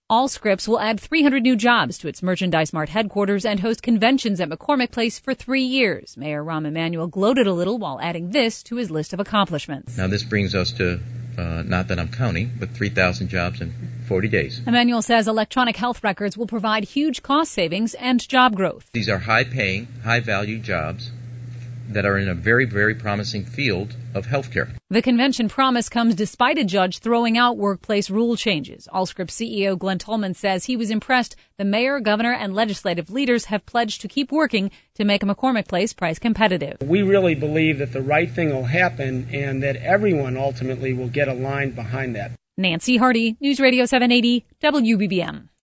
Allscripts will add 300 new jobs to its Merchandise Mart headquarters and host conventions at McCormick Place for 3 years. Mayor Rahm Emanuel gloated a little while adding this to his list of accomplishments. Now this brings us to, not that I'm counting, but 3,000 jobs in 40 days. Emanuel says electronic health records will provide huge cost savings and job growth. These are high-paying, high-value jobs that are in a very, very promising field of healthcare. The convention promise comes despite a judge throwing out workplace rule changes. Allscripts CEO Glenn Tolman says he was impressed the mayor, governor, and legislative leaders have pledged to keep working to make a McCormick Place price competitive. We really believe that the right thing will happen and that everyone ultimately will get aligned behind that. Nancy Hardy, News Radio 780, WBBM.